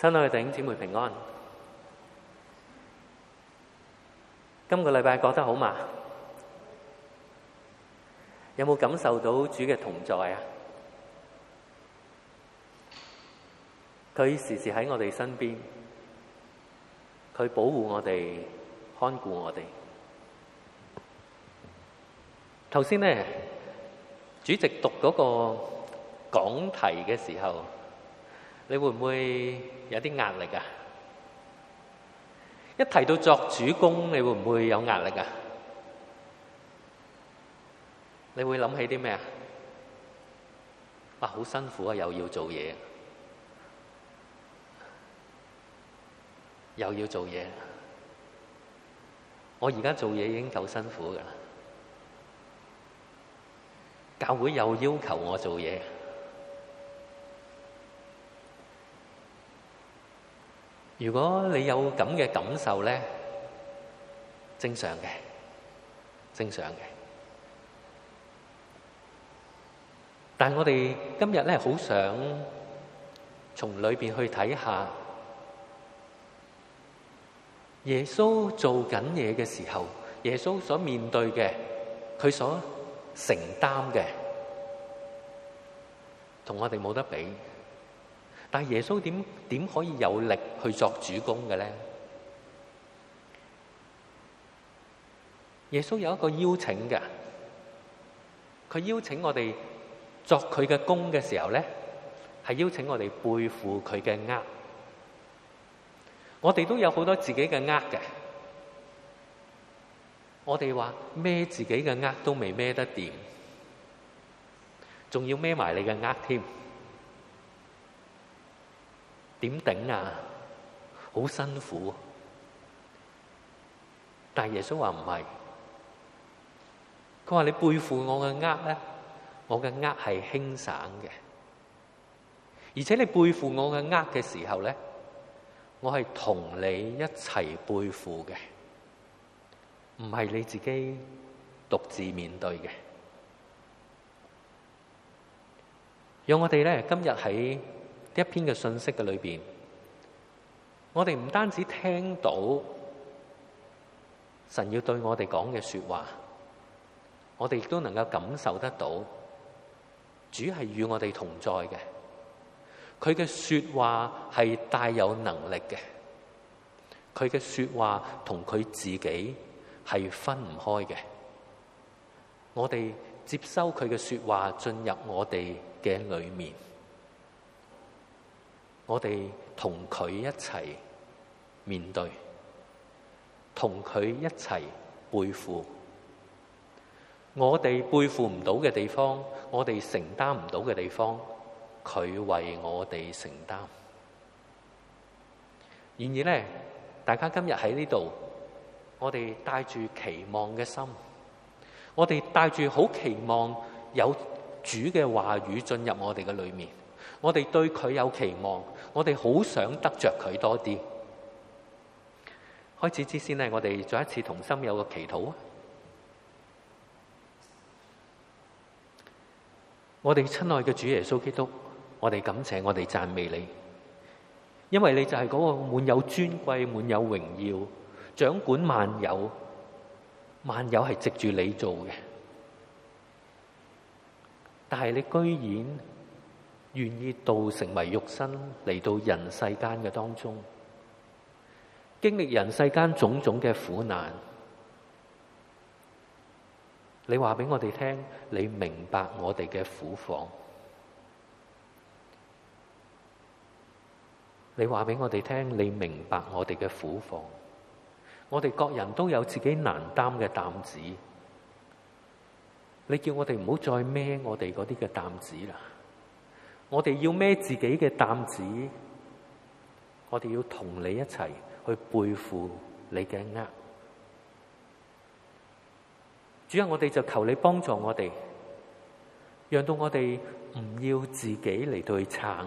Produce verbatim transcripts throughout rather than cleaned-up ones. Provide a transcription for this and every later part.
親愛嘅弟兄姊妹平安。今個禮拜過得好嘛？有冇感受到主嘅同在啊？佢時時喺我哋身邊，佢保護我哋，看顧我哋。頭先呢，主席讀嗰個講題嘅時候，你會唔會有啲壓力啊？一提到作主工，你會唔會有壓力啊？你會諗起啲咩啊？哇，好辛苦啊，又要做嘢，又要做嘢。我而家做嘢已經夠辛苦㗎啦，教會又要求我做嘢。如果你有咁嘅感受咧，正常嘅，正常嘅。但係我哋今日咧，好想從裏邊去睇下耶穌做緊嘢嘅時候，耶穌所面對嘅，佢所承擔嘅，同我哋冇得比。但係耶穌點點可以有力去作主工嘅咧？耶穌有一個邀請嘅，佢邀請我哋作佢嘅工嘅時候咧，係邀請我哋背負佢嘅軛。我哋都有好多自己嘅軛嘅，我哋話孭自己嘅軛都未孭得掂，仲要孭埋你嘅軛添。點頂啊？好辛苦。但係耶穌話唔係，佢話你背負我嘅軛咧，我嘅軛係輕省嘅，而且你背負我嘅軛嘅時候咧，我係同你一齊背負嘅，唔係你自己獨自面對嘅。讓我哋咧今日喺一篇嘅信息嘅裏邊，我哋唔單止聽到神要對我哋講嘅說話，我哋亦都能夠感受得到主係與我哋同在嘅。佢嘅說話係帶有能力嘅，佢嘅說話同佢自己係分唔開嘅。我哋接收佢嘅說話進入我哋嘅裏面，我哋同佢一齊面對，同佢一齊背負。我哋背負唔到嘅地方，我哋承擔唔到嘅地方，佢為我哋承擔。然而咧，大家今日喺呢度，我哋帶住期望嘅心，我哋帶住好期望有主嘅話語進入我哋嘅裏面，我哋對佢有期望，我哋好想得着佢多啲。開始之前呢，我哋再一次同心有個祈禱啊！我哋親愛嘅主耶穌基督，我哋感謝，我哋讚美你，因為你就係嗰個滿有尊貴、滿有榮耀、掌管萬有，萬有係藉住你做嘅。但係你居然願意道成為肉身嚟到人世間嘅當中，經歷人世間種種嘅苦難。你話俾我哋聽，你明白我哋嘅苦況。你話俾我哋聽，你明白我哋嘅苦況。我哋各人都有自己難擔嘅擔子。你叫我哋唔好再孭我哋嗰啲嘅擔子啦。我哋要孭自己嘅擔子，我哋要同你一齊去背負你嘅軛。主啊，我哋就求你幫助我哋，讓到我哋唔要自己嚟到去撐。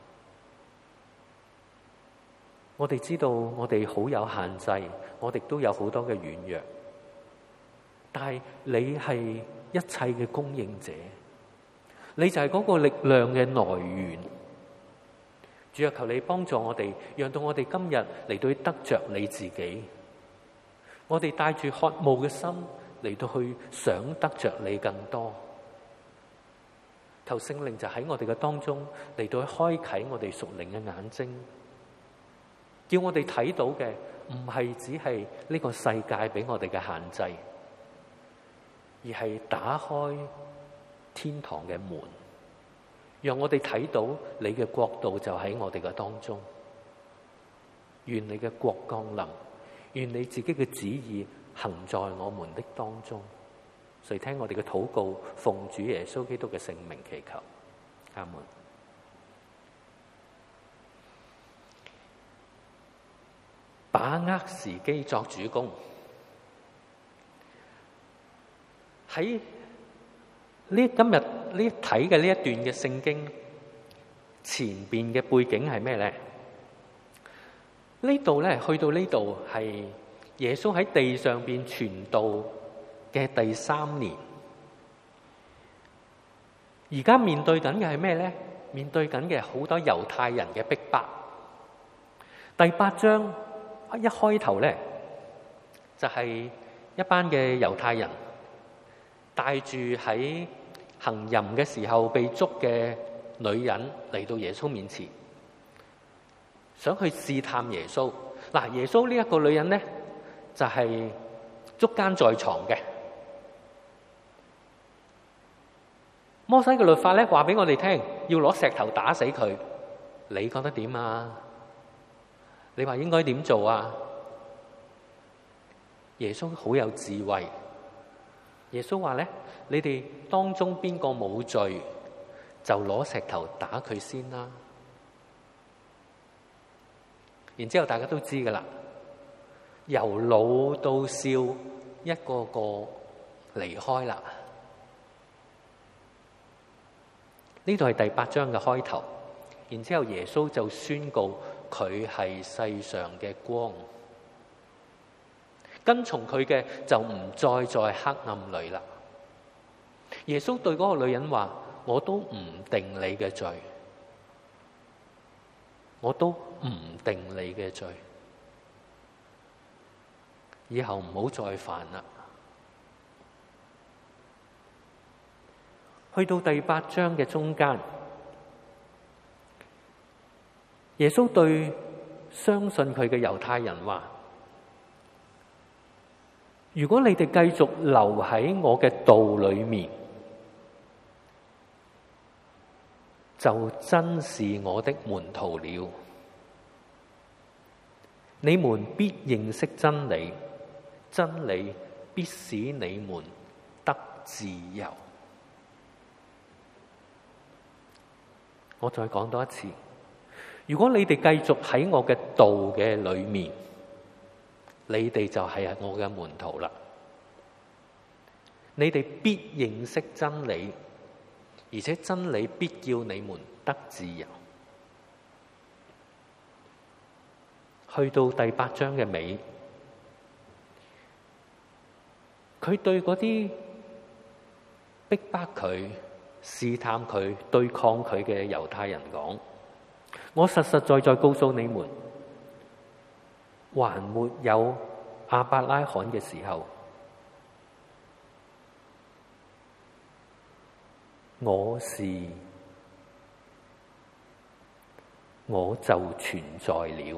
我哋知道我哋好有限制，我哋都有好多嘅軟弱，但係你係一切嘅供應者，你就係嗰個力量嘅來源。 主啊，求你幫助我哋，讓到我哋今日嚟到得着你自己。我哋帶住渴慕嘅心嚟到去想得着你更多。求聖靈就喺我哋嘅當中嚟到去開啟我哋屬靈嘅眼睛，叫我哋睇到嘅唔係只係呢個世界俾我哋嘅限制，而係打開天堂嘅門，讓我哋睇到你嘅國度就喺我哋嘅當中。願你嘅國降臨，願你自己嘅旨意行在我們的當中。垂聽我哋嘅禱告，奉主耶穌基督嘅聖名祈求，阿門。把握時機作主工。喺呢今日呢睇嘅呢一段嘅聖經前邊嘅背景係咩咧？呢度咧去到呢度係耶穌喺地上邊傳道嘅第三年，而家面對緊嘅係咩咧？面對緊嘅好多猶太人嘅逼迫。第八章一開頭咧，就係一班嘅猶太人帶住喺行淫嘅時候被捉嘅女人嚟到耶穌面前，想去試探耶穌。嗱，耶穌呢一個女人咧，就係捉姦在床嘅。摩西嘅律法咧，話俾我哋聽，要攞石頭打死佢。你覺得點啊？你話應該點做啊？耶穌好有智慧。耶穌話咧，你哋當中邊個冇罪，就攞石頭打佢先啦。然之後大家都知噶啦，由老到少，一個個離開啦。呢度係第八章嘅開頭，然之後耶穌就宣告佢係世上嘅光，跟從佢嘅就唔再在黑暗裏啦。耶穌對嗰個女人話：我都唔定你嘅罪，我都唔定你嘅罪，以後唔好再犯啦。去到第八章嘅中間，耶穌對相信佢嘅猶太人話：如果你哋繼續留喺我嘅道裏面，就真是我的門徒了。你們必認識真理，真理必使你們得自由。我再講多一次，如果你哋繼續喺我嘅道嘅裏面，你哋就係我嘅門徒啦。你哋必認識真理，而且真理必叫你們得自由。去到第八章嘅尾，佢對嗰啲逼迫佢、試探佢、對抗佢嘅猶太人講：我實實在在告訴你們，還沒有亞伯拉罕嘅時候，我是，我就存在了。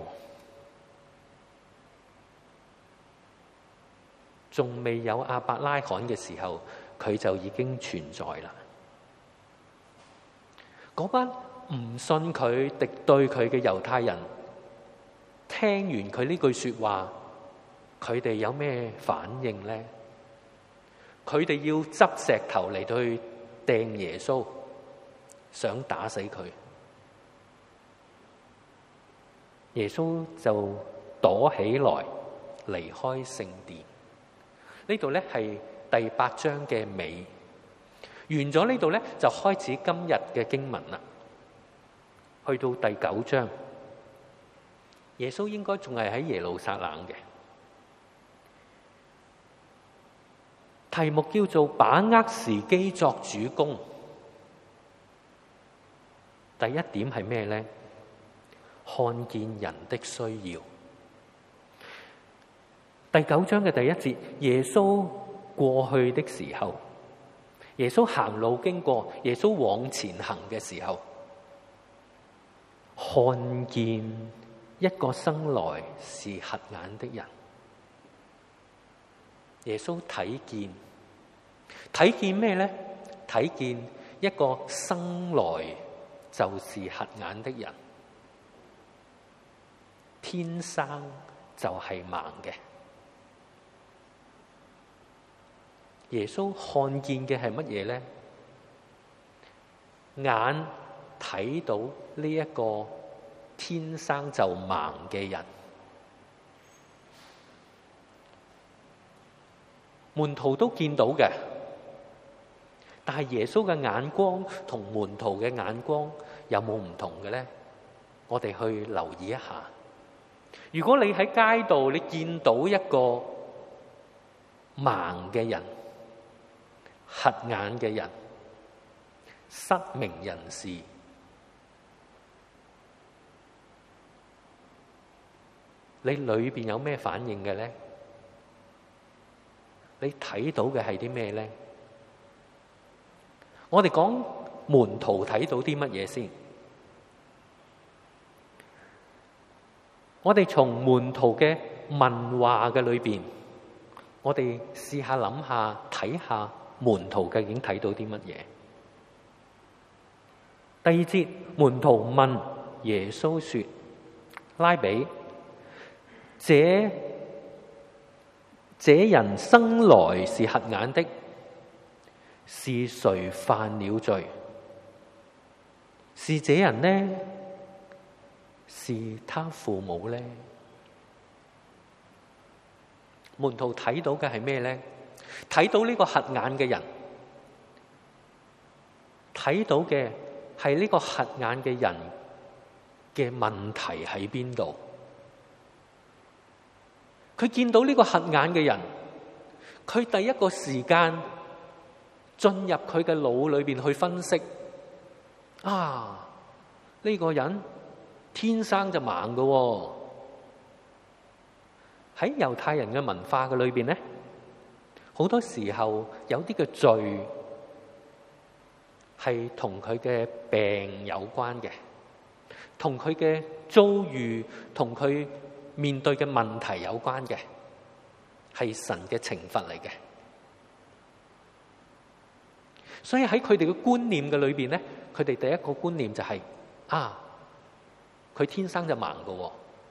仲未有亞伯拉罕嘅時候，佢就已經存在啦。嗰班唔信佢、敵對佢嘅猶太人，聽完佢呢句說話，佢哋有咩反應呢？佢哋要執石頭嚟到去掟耶穌，想打死佢。耶穌就躲起來，離開聖殿。呢度咧係第八章嘅尾，完咗呢度咧就開始今日嘅經文啦。去到第九章，耶穌應該仲係喺耶路撒冷嘅，題目叫做把握時機作主工。第一點係咩咧？ 看見人的需要。第九章嘅第一節，耶穌過去的時候，耶穌行路經過，耶穌往前行嘅時候，看見一個生來是瞎眼的人。耶穌睇見，睇見咩呢？睇見一個生來就是瞎眼的人，天生就係盲嘅。耶穌看見嘅係乜嘢呢？眼睇到呢一個天生就盲嘅人。門徒都見到嘅，但係耶穌嘅眼光同門徒嘅眼光有冇唔同嘅呢？我哋去留意一下。如果你喺街度你見到一個盲嘅人、瞎眼嘅人、失明人士，你裏邊有咩反應嘅呢？你睇到嘅係啲咩呢？我哋講門徒睇到啲乜嘢先？我哋從門徒嘅問話嘅裏邊，我哋試下諗下睇下門徒究竟睇到啲乜嘢？第二節，門徒問耶穌說：拉比，這這人生來是瞎眼的，是誰犯了罪？是這人呢？是他父母呢？門徒睇到嘅係咩呢？睇到呢個瞎眼嘅人，睇到嘅係呢個瞎眼嘅人嘅問題喺邊度？佢見到呢個瞎眼嘅人，佢第一個時間進入佢嘅腦裏邊去分析，啊，呢個人天生就盲嘅喎。喺猶太人嘅文化嘅裏邊咧，好多時候有啲嘅罪係同佢嘅病有關嘅，同佢嘅遭遇，同佢面對嘅問題有關嘅，係神嘅懲罰嚟嘅。所以喺佢哋嘅觀念嘅裏邊咧，佢哋第一個觀念就係、是、啊，佢天生就盲嘅喎。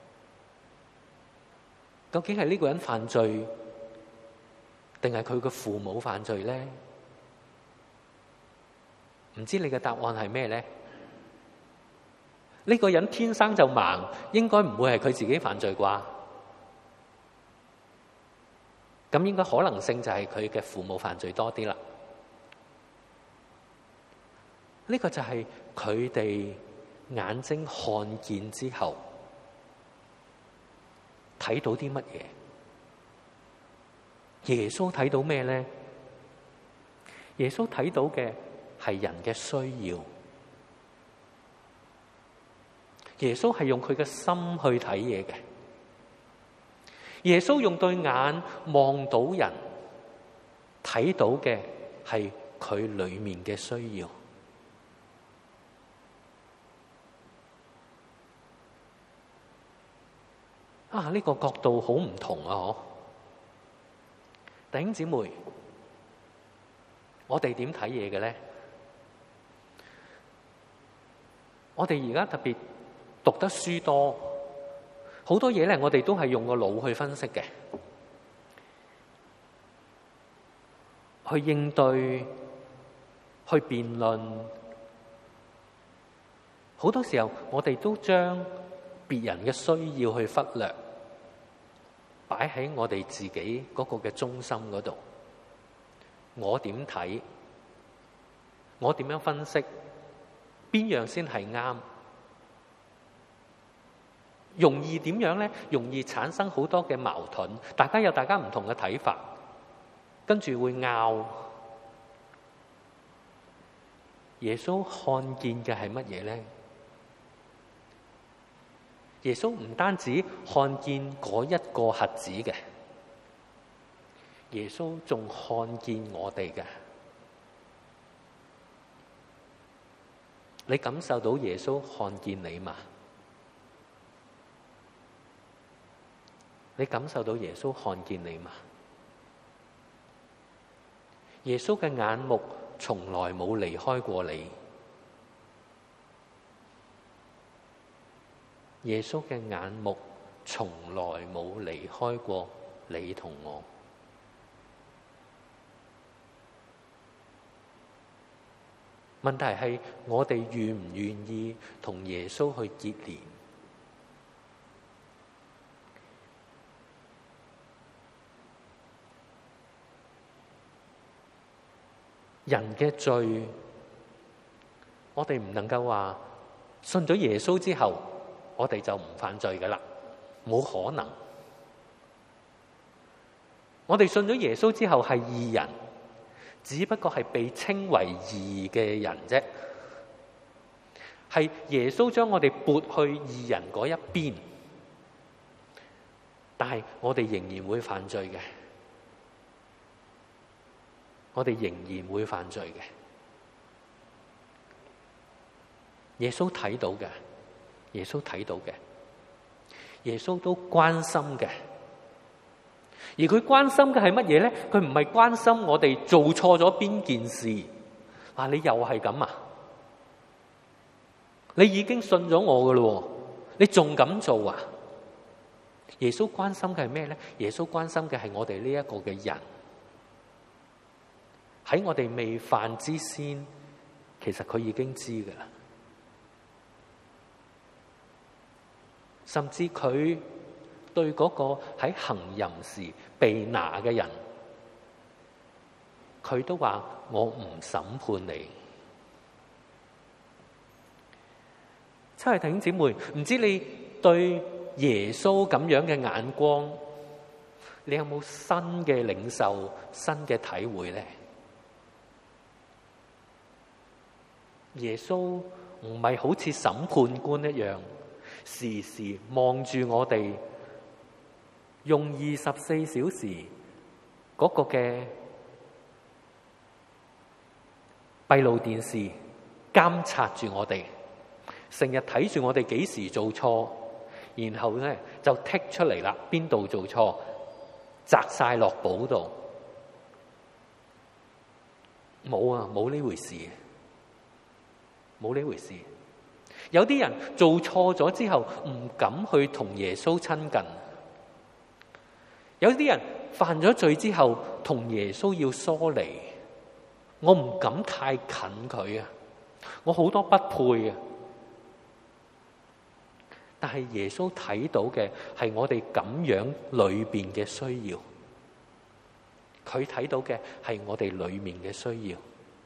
究竟係呢個人犯罪，定係佢嘅父母犯罪咧？唔知你嘅答案係咩咧？呢個人天生就盲，應該唔會係佢自己犯罪啩？咁應該可能性就係佢嘅父母犯罪多啲啦。呢個就係佢哋眼睛看見之後睇到啲乜嘢？耶穌睇到咩咧？耶穌睇到嘅係人嘅需要。耶穌係用佢嘅心去睇嘢嘅。耶穌用對眼望到人，睇到嘅係佢裏面嘅需要。啊！呢個角度好唔同啊！嗬，弟兄姊妹，我哋點睇嘢嘅咧？我哋而家特別讀得書多，好多嘢咧，我哋都係用個腦去分析嘅，去應對，去辯論。好多時候，我哋都將別人嘅需要去忽略，擺喺我哋自己嗰個嘅中心嗰度。我點睇？我點樣分析？邊樣先係啱？容易點樣咧？容易產生好多嘅矛盾，大家有大家唔同嘅睇法，跟住會拗。耶穌看見嘅係乜嘢咧？ 耶穌唔單止看見嗰一個瞎子嘅，耶穌仲看見我哋嘅。你感受到耶穌看見你嗎？你感受到耶穌看見你嗎？耶穌嘅眼目從來冇離開過你。耶穌嘅眼目從來冇離開過你同我。問題係我哋願唔願意同耶穌去結連？人嘅罪，我哋唔能夠話信咗耶穌之後，我哋就唔犯罪㗎喇，冇可能。我哋信咗耶穌之後係義人，只不過係被稱為義嘅人啫。係耶穌將我哋撥去義人嗰一邊，但係我哋仍然會犯罪嘅。我哋仍然會犯罪嘅。耶穌睇到嘅，耶穌睇到嘅，耶穌都關心嘅。而佢關心嘅係乜嘢咧？佢唔係關心我哋做錯咗邊件事。啊，你又係咁啊？你已經信咗我噶咯，你仲咁做啊？耶穌關心嘅係咩咧？耶穌關心嘅係我哋呢一個嘅人。喺我哋未犯之先，其實佢已經知㗎喇。甚至佢對嗰個喺行淫時被拿嘅人，佢都話：我唔審判你。親愛的弟兄姊妹，唔知你對耶穌咁樣嘅眼光，你有冇新嘅領受、新嘅體會呢？耶穌唔係好似審判官一樣，時時望住我哋，用二十四小時嗰個嘅閉路電視監察住我哋，成日睇住我哋幾時做錯，然後咧就剔出嚟啦，邊度做錯，摘晒落簿度。冇啊，冇呢回事。冇呢回事。有啲人做錯咗之後唔敢去同耶穌親近，有啲人犯咗罪之後同耶穌要疏離，我唔敢太近佢啊，我好多不配啊。但係耶穌睇到嘅係我哋咁樣裏邊嘅需要，佢睇到嘅係我哋裏面嘅需要。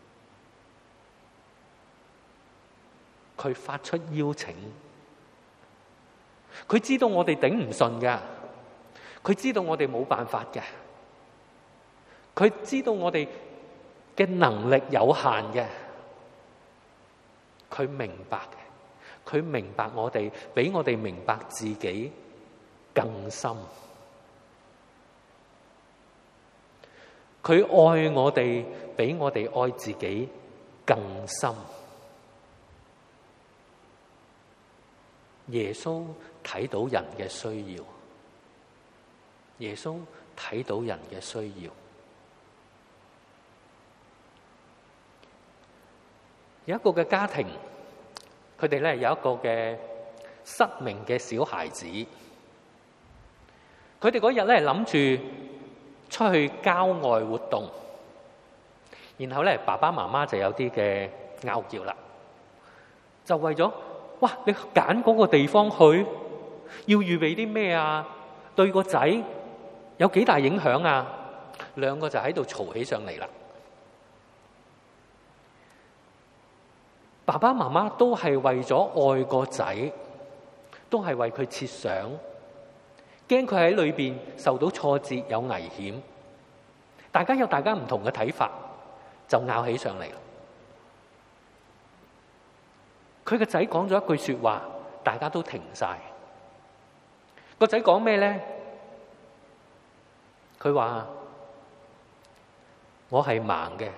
佢發出邀請，佢知道我哋頂唔順㗎，佢知道我哋冇辦法嘅，佢知道我哋嘅能力有限嘅，佢明白嘅，佢明白我哋比我哋明白自己更深，佢愛我哋比我哋愛自己更深。耶穌睇到人嘅需要，耶穌睇到人嘅需要。有一個嘅家庭，佢哋咧有一個嘅失明嘅小孩子，佢哋嗰日咧諗住出去郊外活動，然後咧爸爸媽媽就有啲嘅拗撬啦，就為咗哇！你揀嗰個地方去，要預備啲咩啊？對個仔有幾大影響啊？兩個就喺度嘈起上嚟啦。爸爸媽媽都係為咗愛個仔，都係為佢設想，驚佢喺裏邊受到挫折有危險。大家有大家唔同嘅睇法，就拗起上嚟啦。佢個仔講咗一句說話，大家都停晒。 個仔講咩咧？佢話我係盲嘅，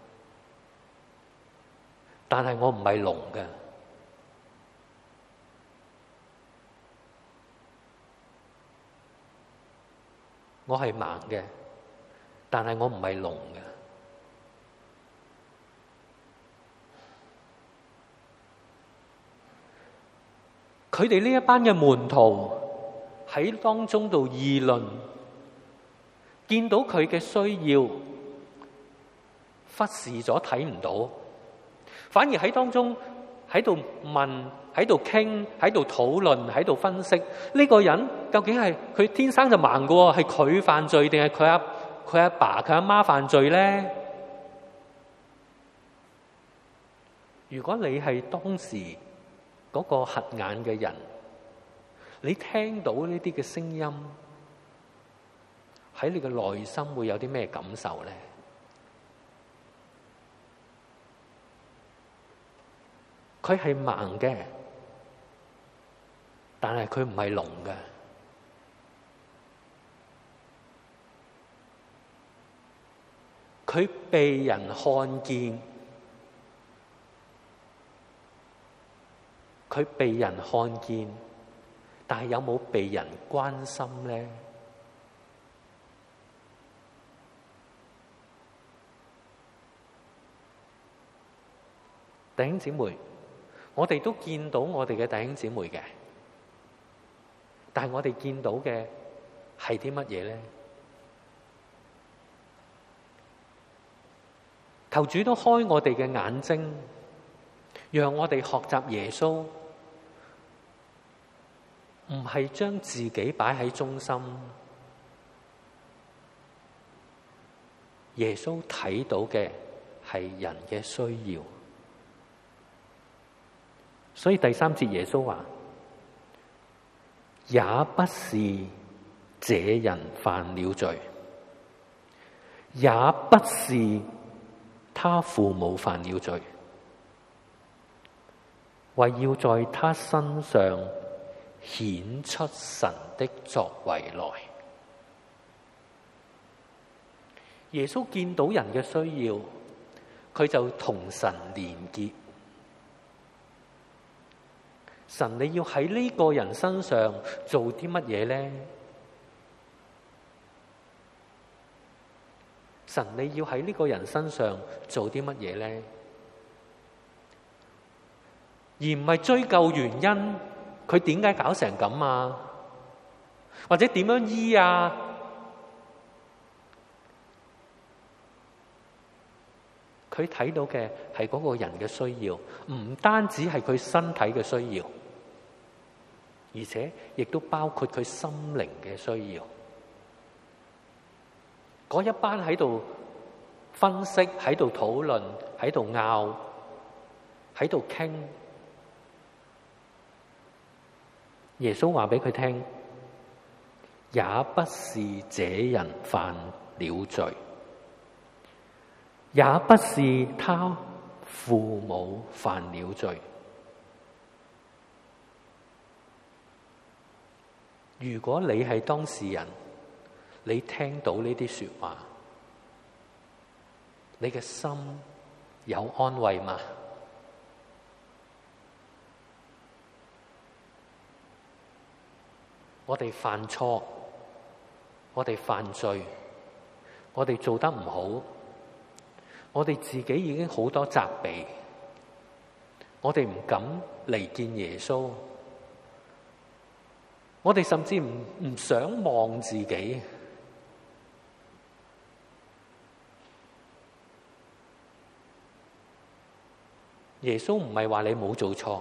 但係我唔係聾嘅。我係盲嘅，但係我唔係聾嘅。佢哋呢一班嘅門徒喺當中度議論，見到佢嘅需要，忽視咗睇唔到，反而喺當中喺度問、喺度傾、喺度討論、喺度分析，呢個人究竟係佢天生就盲嘅，係佢犯罪定係佢阿佢阿爸佢阿媽犯罪咧？如果你係當時嗰個瞎眼嘅人，你聽到呢啲嘅聲音，喺你嘅內心會有啲咩感受咧？佢係盲嘅，但係佢唔係聾嘅。佢被人看見，佢被人看見，但係有冇被人關心咧？弟兄姊妹，我哋都見到我哋嘅弟兄姊妹嘅，但係我哋見到嘅係啲乜嘢咧？求主都開我哋嘅眼睛，讓我哋學習耶穌，唔係將自己擺喺中心。耶穌睇到嘅係人嘅需要。所以第三節耶穌話，也不是這人犯了罪，也不是他父母犯了罪，為要在他身上顯出神的作為來。耶穌見到人嘅需要，佢就同神連結。神，你要喺呢個人身上做啲乜嘢咧？神，你要喺呢個人身上做啲乜嘢咧？而唔係追究原因，佢點解搞成咁啊？或者點樣醫啊？佢睇到嘅係嗰個人嘅需要，唔單止係佢身體嘅需要，而且亦都包括佢心靈嘅需要。嗰一班喺度分析、喺度討論、喺度拗、喺度傾，耶穌話俾佢聽，也不是這人犯了罪，也不是他父母犯了罪。如果你係當事人，你聽到呢啲說話，你嘅心有安慰嗎？我哋犯錯，我哋犯罪，我哋做得唔好，我哋自己已經好多責備，我哋唔敢嚟見耶穌，我哋甚至唔唔想望自己。耶穌唔係話你冇做錯，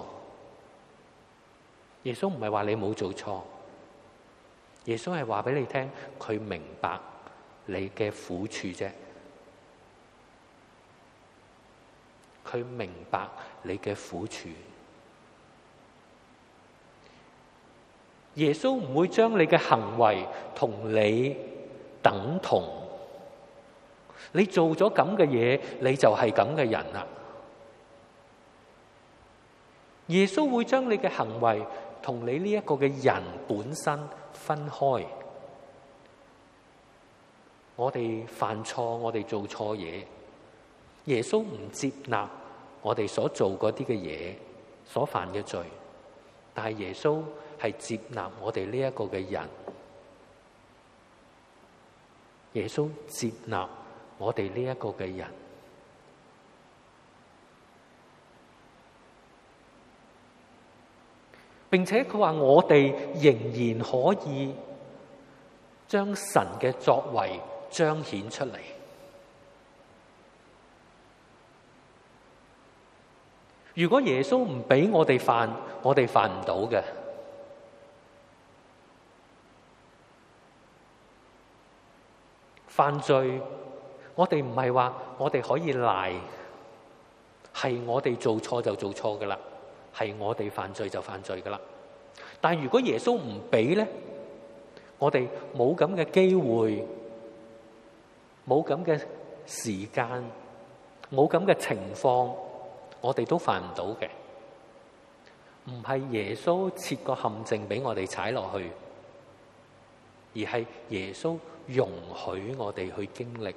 耶穌唔係話你冇做錯，耶穌係話俾你聽，佢明白你嘅苦處啫，佢明白你嘅苦處。耶穌唔會將你嘅行為同你等同，你做咗咁嘅嘢，你就係咁嘅人啦。耶穌會將你嘅行為同你呢一個嘅人本身分開。我哋犯錯，我哋做錯嘢，耶穌唔接納我哋所做嗰啲嘅嘢，所犯嘅罪，但係耶穌係接納我哋呢一個嘅人。耶穌接納我哋呢一個嘅人，並且佢話我哋仍然可以將神嘅作為彰顯出嚟。如果耶穌唔俾我哋犯，我哋犯唔到嘅。犯罪，我哋唔係話我哋可以賴，係我哋做錯就做錯噶啦，係我哋犯罪就犯罪噶啦。但係如果耶穌唔俾咧，我哋冇咁嘅機會，冇咁嘅時間，冇咁嘅情況，我哋都犯唔到嘅。唔係耶穌設個陷阱俾我哋踩落去，而係耶穌容許我哋去經歷。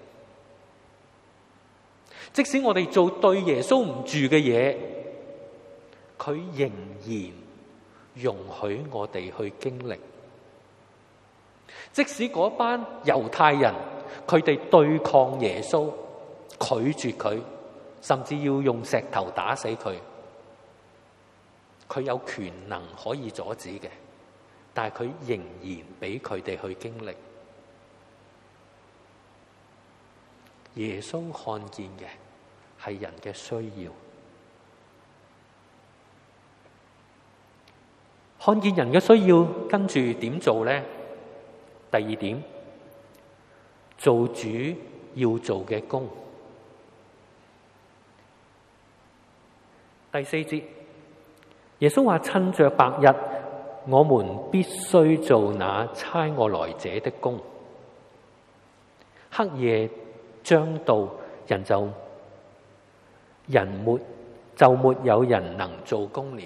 即使我哋做對耶穌唔住嘅嘢，佢仍然容許我哋去經歷。即使嗰班猶太人佢哋對抗耶穌，拒絕佢，甚至要用石頭打死佢，佢有權能可以阻止嘅，但係佢仍然俾佢哋去經歷。耶穌看見嘅係人嘅需要，看見人嘅需要，跟住點做呢？第二點，做主要做嘅工。第四節，耶穌話：趁着白日，我們必須做那差我來者的工。黑夜將到，人就人沒就沒有人能做工了。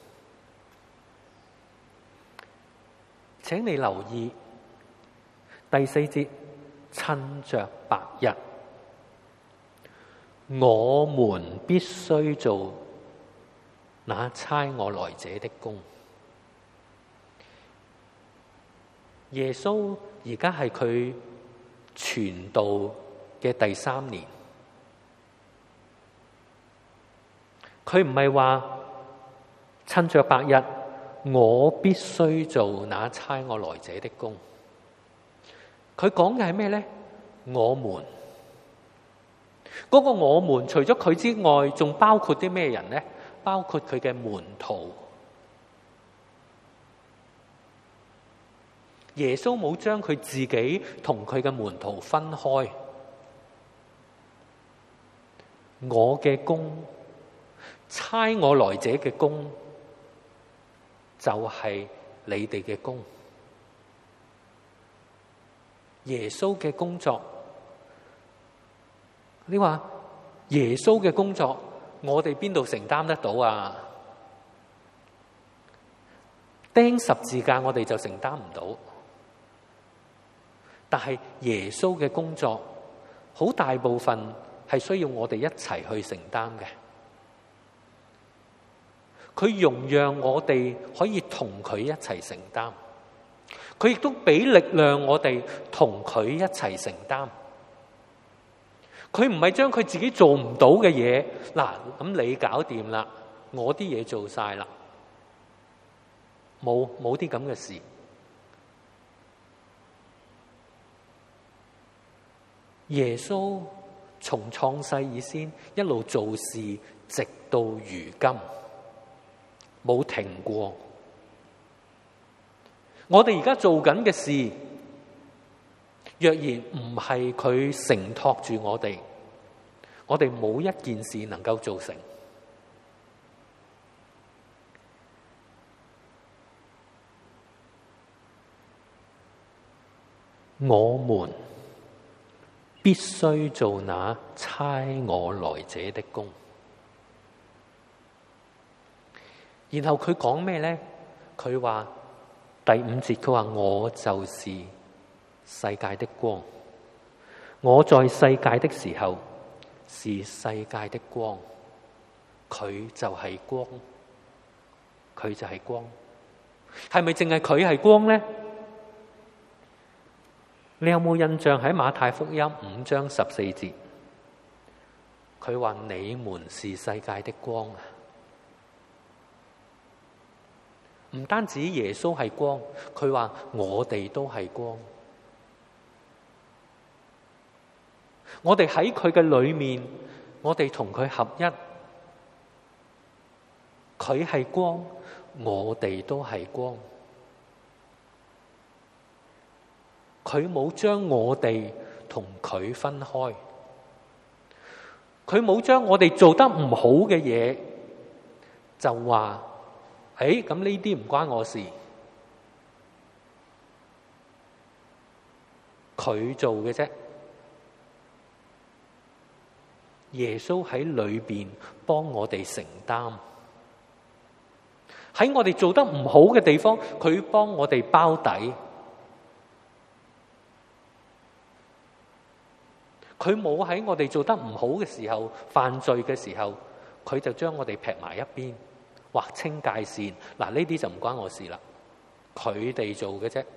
請你留意第四節，趁着白日，我們必須做那差我來者的工。耶穌而家係佢傳道嘅第三年，佢唔係話趁着白日，我必須做那差我來者的工。佢講嘅係咩呢？我們嗰個我們，除咗佢之外，仲包括啲咩人呢？包括佢嘅門徒。耶穌冇將佢自己同佢嘅門徒分開。我嘅工，差我來者嘅工，就係你哋嘅工。耶穌嘅工作，你話耶穌嘅工作，我哋邊度承擔得到啊？釘十字架我哋就承擔唔到，但係耶穌嘅工作，好大部分係需要我哋一齊去承擔嘅。佢容讓我哋可以同佢一齊承擔，佢亦都俾力量我哋同佢一齊承擔。佢唔係將佢自己做唔到嘅嘢，嗱，咁你搞掂啦，我啲嘢做晒啦，冇冇啲咁嘅事。耶穌從創世以先一路做事，直到如今，冇停過。我哋而家做緊嘅事，若然唔係佢承托住我哋，我哋冇一件事能夠做成。我們必須做那差我來者的工。然後佢講咩呢？ 佢話第五節，佢話我就是世界的光，我在世界的時候是世界的光。佢就係光，佢就係光。係咪淨係佢係光呢？你有冇印象喺馬太福音五章十四節？佢話你們是世界的光啊！唔單止耶穌係光，佢話我哋都係光。我哋喺佢嘅裏面，我哋同佢合一。佢係光，我哋都係光。佢冇將我哋同佢分開，佢冇將我哋做得唔好嘅嘢就話，誒，咁呢啲唔關我事，佢做嘅啫。耶穌喺裏邊幫我哋承擔。喺我哋做得唔好嘅地方，佢幫我哋包底。佢冇喺我哋做得唔好嘅時候、犯罪嘅時候，佢就將我哋劈埋一邊，劃清界線。嗱，呢啲就唔關我事啦，佢哋做嘅啫。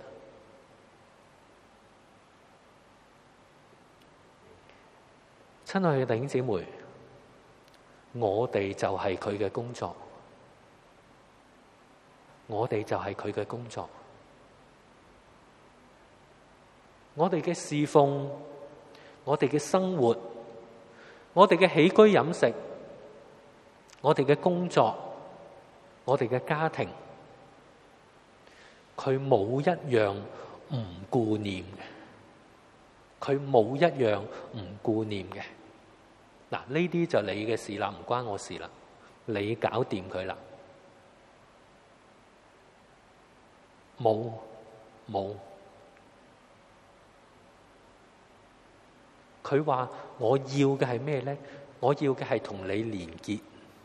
親愛嘅弟兄姊妹，我哋就係佢嘅工作。我哋就係佢嘅工作，我哋嘅侍奉，我哋嘅生活，我哋嘅起居飲食，我哋嘅工作，我哋嘅家庭，佢冇一樣唔顧念嘅，佢冇一樣唔顧念嘅。嗱，呢啲就你嘅事啦，唔關我事啦，你搞掂佢啦。冇冇，佢話我要嘅係咩呢？我要嘅係同你連結。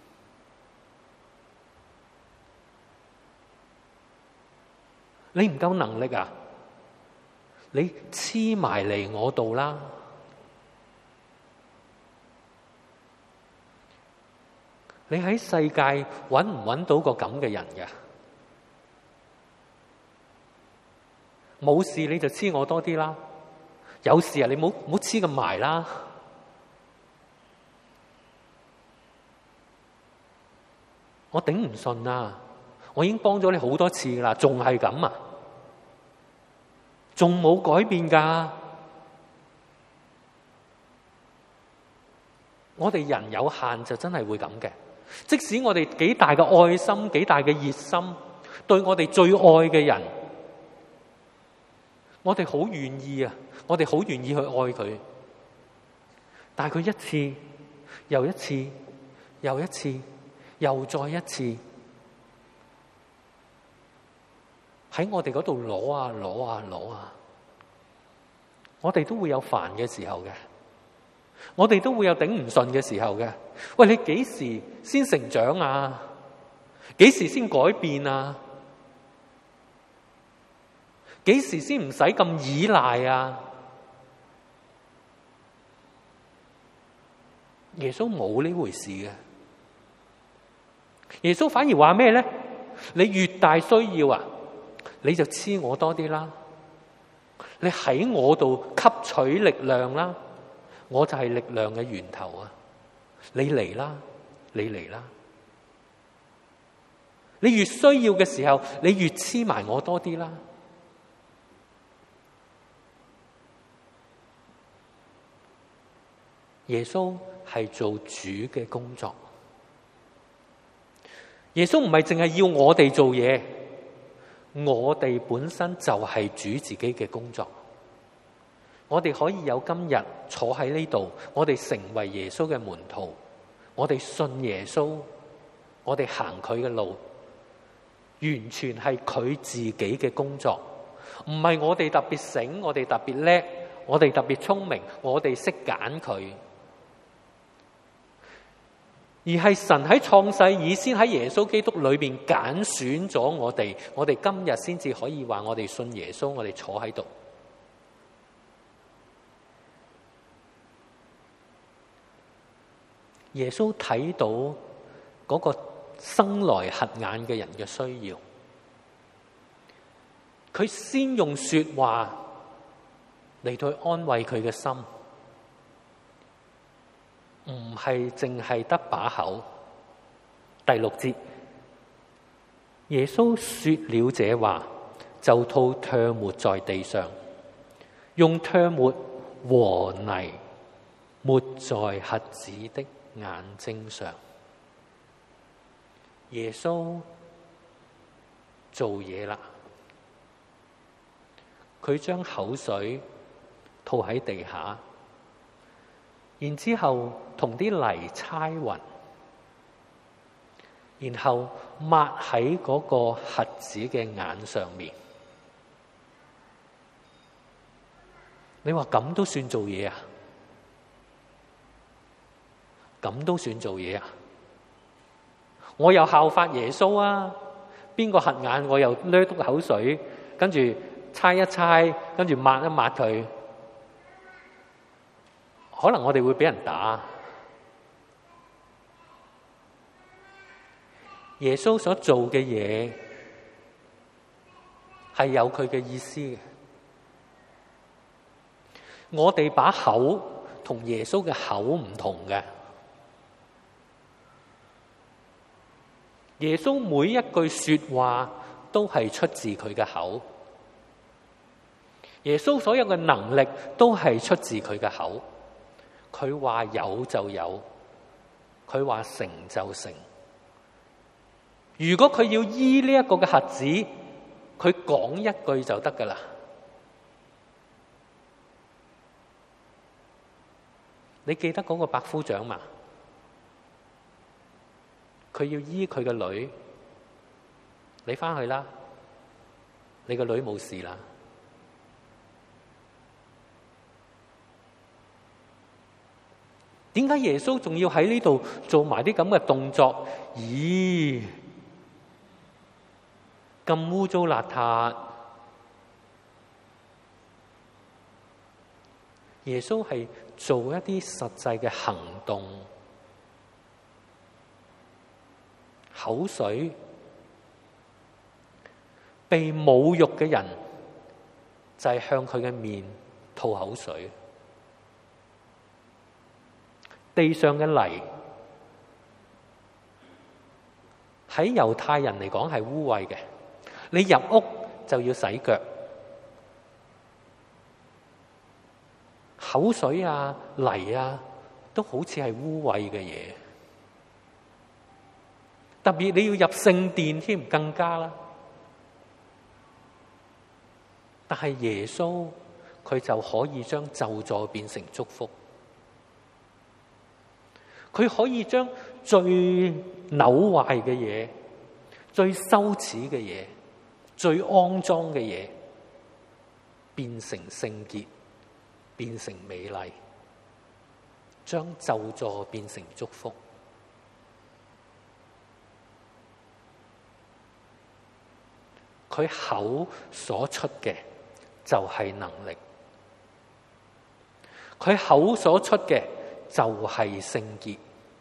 你唔夠能力啊？你黐埋嚟我度啦！你喺世界揾唔揾到個咁嘅人嘅？冇事你就黐我多啲啦，有事啊你唔好唔好黐咁埋啦。我頂唔順啊！我已經幫咗你好多次啦，仲係咁啊？仲冇改變噶？我哋人有限就真係會咁嘅。即使我哋幾大嘅愛心，幾大嘅熱心，對我哋最愛嘅人，我哋好願意啊！我哋好願意去愛佢，但係佢一次又一次又一次又再一次喺我哋嗰度攞啊攞啊攞啊，我哋都會有煩嘅時候嘅，我哋都會有頂唔順嘅時候嘅。喂，你幾時先成長啊？幾時先改變啊？幾時先唔使咁依賴啊？耶穌冇呢回事嘅，耶穌反而話咩咧？你越大需要啊，你就黐我多啲啦，你喺我度吸取力量啦，我就係力量嘅源頭啊！你嚟啦，你嚟啦！你越需要嘅時候，你越黐埋我多啲啦。耶穌係做主嘅工作，耶穌唔係淨係要我哋做嘢，我哋本身就係主自己嘅工作。我哋可以有今日坐喺呢度，我哋成為耶穌嘅門徒，我哋信耶穌，我哋行佢嘅路，完全係佢自己嘅工作，唔係我哋特別醒，我哋特別叻，我哋特別聰明，我哋識揀佢。 而係神喺創世以先喺耶穌基督裏邊揀選咗我哋，我哋今日先至可以話我哋信耶穌，我哋坐喺度。耶穌睇到嗰個生來瞎眼嘅人嘅需要，佢先用說話嚟到安慰佢嘅心，唔係淨係得把口。第六節，耶穌說了這話，就吐唾沫在地上，用唾沫和泥抹在瞎子的眼睛上。耶穌做嘢啦，佢將口水吐喺地下，然之後同啲泥猜勻，然後抹喺嗰個瞎子嘅眼上面。你話咁都算做嘢啊？咁都算做嘢啊？我又效法耶穌啊！邊個瞎眼我又掠督口水，跟住猜一猜，跟住抹一抹佢。可能我哋會俾人打。耶穌所做嘅嘢係有佢嘅意思嘅。我哋把口同耶穌嘅口唔同嘅。耶穌每一句說話都係出自佢嘅口，耶穌所有嘅能力都係出自佢嘅口。佢話有就有，佢話成就成。如果佢要醫呢一個嘅瞎子，佢講一句就得噶啦。你記得嗰個百夫長嘛？佢要醫佢嘅女，你翻去啦，你個女冇事啦。點解耶穌仲要喺呢度做埋啲咁嘅動作？咦，咁污糟邋遢！耶穌係做一啲實際嘅行動。口水，被侮辱嘅人就係向佢嘅面吐口水。地上嘅泥喺猶太人嚟講係污穢嘅，你入屋就要洗腳。口水啊、泥啊，都好似係污穢嘅嘢。特別你要入聖殿添，更加啦。但係耶穌佢就可以將咒詛變成祝福，佢可以將最朽壞嘅嘢、最羞恥嘅嘢、最骯髒嘅嘢變成聖潔，變成美麗，將咒詛變成祝福。佢口所出嘅就係能力，佢口所出嘅就係聖潔。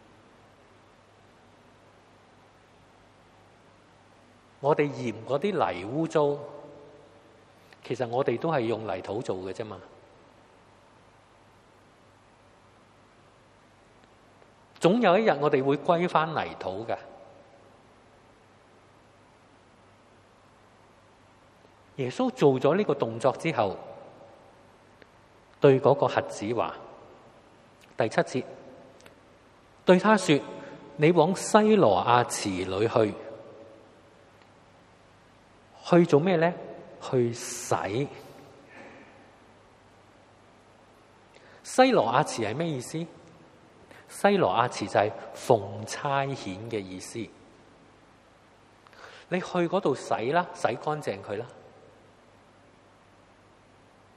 我哋嫌嗰啲泥污糟，其實我哋都係用泥土做嘅啫嘛。總有一日我哋會歸返泥土嘅。耶穌做咗呢個動作之後，對嗰個瞎子話：第七節，對他說：你往西羅亞池裏去，去做咩呢？去洗。西羅亞池係咩意思？西羅亞池就係奉差遣嘅意思。你去嗰度洗啦，洗乾淨佢啦。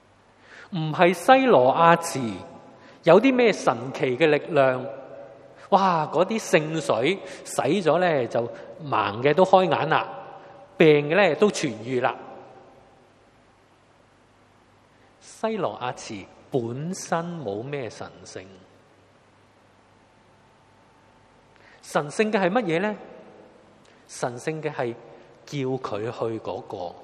唔係西羅亞池有啲咩神奇嘅力量， 哇！嗰啲聖水洗咗咧，就盲嘅都開眼啦，病嘅咧都痊癒啦。西羅亞池本身冇咩神聖，神聖嘅係乜嘢咧？神聖嘅係叫佢去嗰個，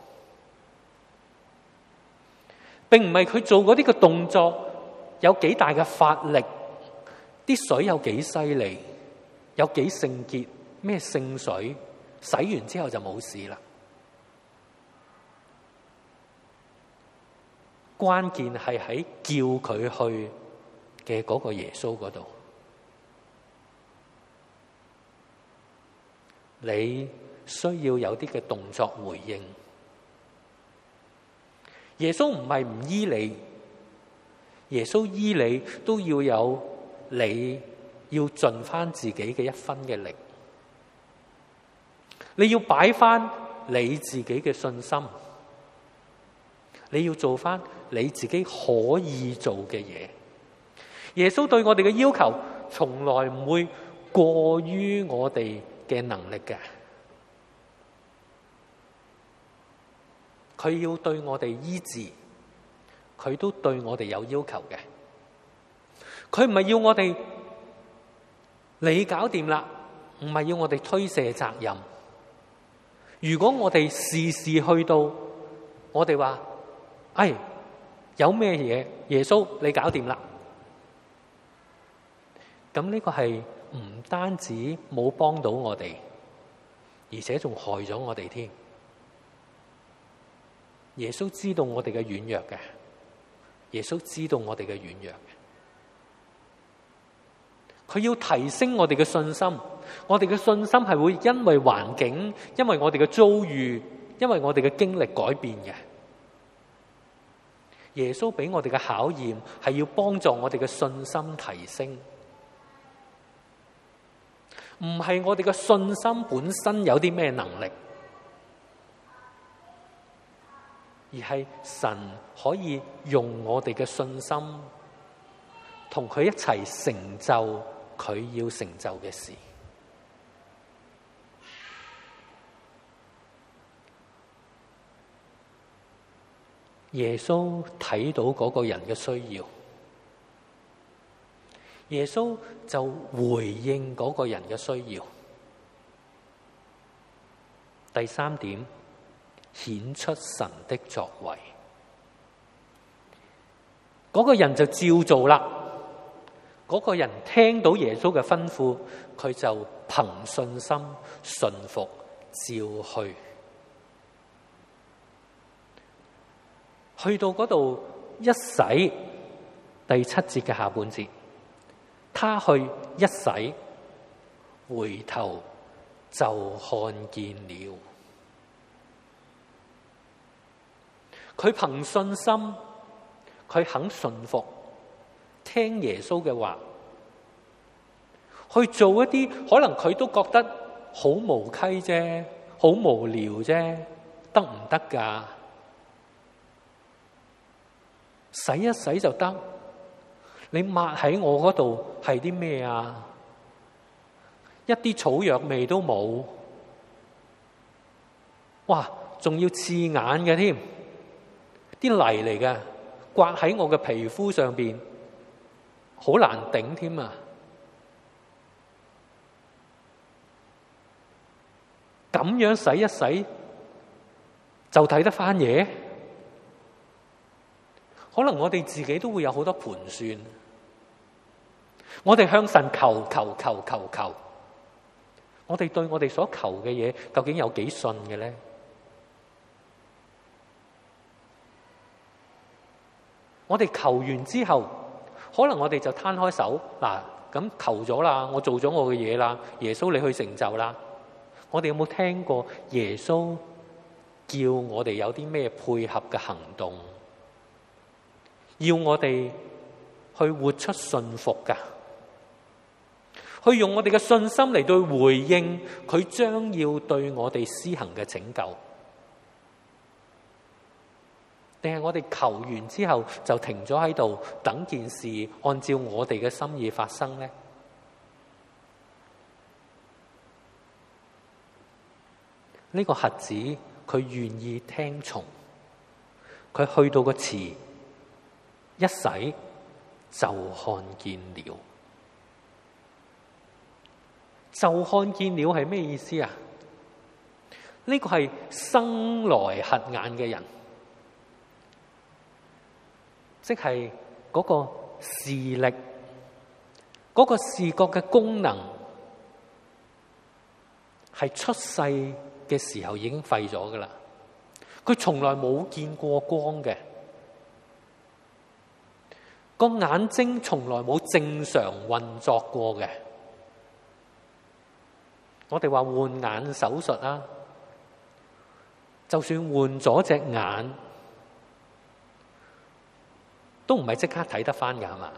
並唔係佢做嗰啲嘅動作有幾大嘅法力，啲水有幾犀利，有幾聖潔，咩聖水洗完之後就冇事啦。關鍵係喺叫佢去嘅嗰個耶穌嗰度。你需要有啲嘅動作回應。耶穌唔係唔醫你，耶穌醫你都要有你要盡翻自己嘅一分嘅力，你要擺翻你自己嘅信心，你要做翻你自己可以做嘅嘢。耶穌對我哋嘅要求從來唔會過於我哋嘅能力嘅，佢要對我哋醫治，佢都對我哋有要求嘅。佢唔係要我哋你搞掂啦，唔係要我哋推卸責任。如果我哋事事去到我哋話，哎，有咩嘢耶穌你搞掂啦，咁呢個係唔單止冇幫到我哋，而且仲害咗我哋添。耶穌知道我哋嘅軟弱嘅，耶穌知道我哋嘅軟弱嘅，佢要提升我哋嘅信心。我哋嘅信心係會因為環境，因為我哋嘅遭遇，因為我哋嘅經歷改變嘅。耶穌俾我哋嘅考驗係要幫助我哋嘅信心提升，唔係我哋嘅信心本身有啲咩能力，而係神可以用我哋嘅信心同佢一齊成就佢要成就嘅事。耶穌睇到嗰個人嘅需要，耶穌就回應嗰個人嘅需要。第三點，顯出神的作為。嗰個人就照做啦。嗰個人聽到耶穌嘅吩咐，佢就憑信心順服照去。去到嗰度一洗，第七節嘅下半節，他去一洗，回頭就看見了。佢憑信心，佢肯順服，聽耶穌嘅話，去做一啲可能佢都覺得好無稽啫，好無聊啫，得唔得㗎？洗一洗就得，你抹喺我嗰度係啲咩啊？一啲草藥味都冇，哇！仲要刺眼嘅添，啲泥嚟嘅，刮喺我嘅皮膚上邊，好難頂添啊！咁樣洗一洗就睇得返嘢？可能我哋自己都會有好多盤算，我哋向神求求求求求，我哋對我哋所求嘅嘢究竟有幾信嘅咧？我哋求完之後，可能我哋就攤開手，嗱，咁求咗啦，我做咗我嘅嘢啦，耶穌你去成就啦。我哋有冇聽過耶穌叫我哋有啲咩配合嘅行動？要我哋去活出信服㗎，去用我哋嘅信心嚟對回應佢將要對我哋施行嘅拯救，定係我哋求完之後就停咗喺度等件事按照我哋嘅心意發生呢？ 呢個瞎子佢願意聽從，佢去到個池一洗就看見了。就看見了係咩意思啊？呢個係生來瞎眼嘅人，即係嗰個視力、嗰個視覺嘅功能係出世嘅時候已經廢咗噶啦。佢從來冇見過光嘅，個眼睛從來冇正常運作過嘅。我哋話換眼手術啦，就算換咗隻眼，都唔係即刻睇得返㗎，係嘛？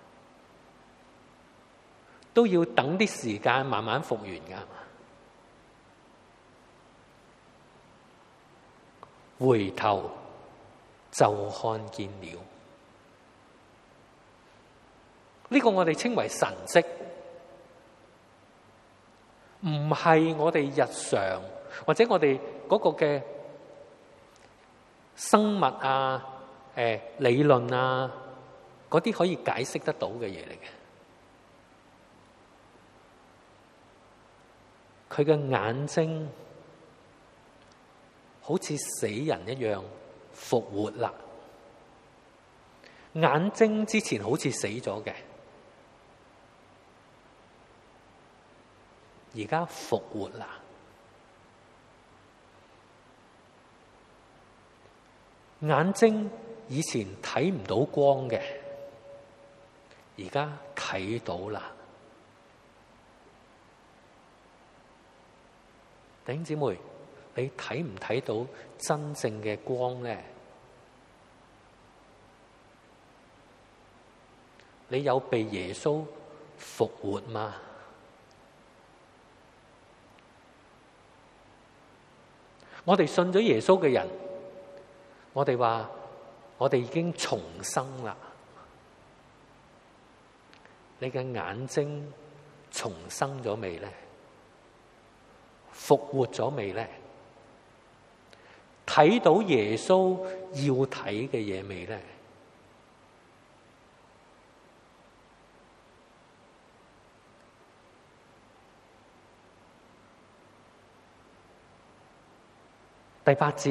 都要等啲時間慢慢復原㗎，係嘛？回頭就看見了，呢個我哋稱為神蹟，唔係我哋日常或者我哋嗰個嘅生物啊、誒理論啊嗰啲可以解釋得到嘅嘢嚟嘅。佢嘅眼睛好似死人一樣復活啦，眼睛之前好似死咗嘅，而家復活啦。眼睛以前睇唔到光嘅，而家睇到啦。弟兄姊妹，你睇唔睇到真正嘅光呢？你有被耶穌復活嗎？我哋信咗耶穌嘅人，我哋話我哋已經重生啦。你嘅眼睛重生咗未呢？復活咗未呢？睇到耶穌要睇嘅嘢未呢？第八節，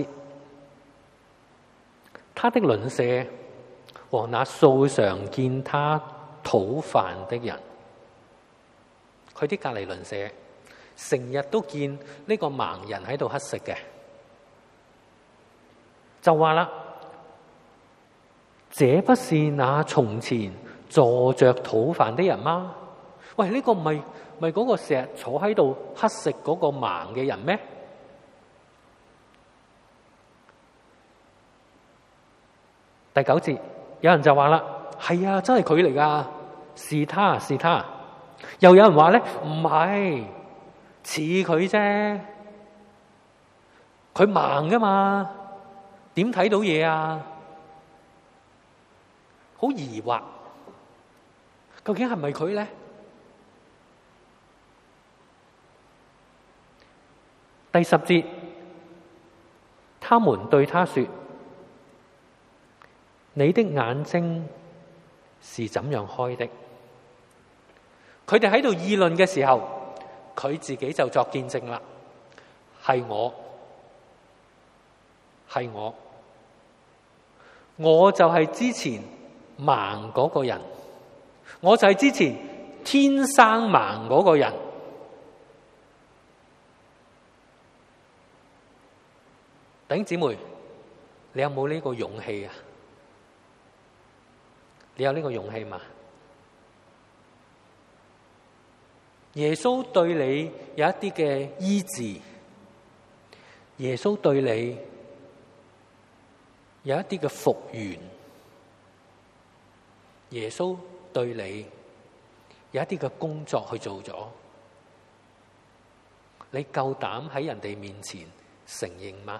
他的鄰舍和那素常見他討飯的人，佢啲隔離鄰舍成日都見呢個盲人喺度乞食嘅，就話啦：這不是那從前坐着討飯的人嗎？喂，呢個唔係咪嗰個成日坐喺度乞食嗰個盲嘅人咩？第九節，有人就話啦：係啊，真係佢嚟噶，是他是他。又有人話咧：唔係，似佢啫，佢盲噶嘛，點睇到嘢啊？好疑惑，究竟係咪佢咧？第十節，他們對他說：你的眼睛是怎樣開的？佢哋喺度議論嘅時候，佢自己就作見證啦。係我，係我，我就係之前盲嗰個人，我就係之前天生盲嗰個人。弟兄姊妹，你有冇呢個勇氣啊？你有呢個勇氣嘛？耶穌對你有一啲嘅醫治，耶穌對你有一啲嘅復原，耶穌對你有一啲嘅工作去做咗，你夠膽喺人哋面前承認嗎？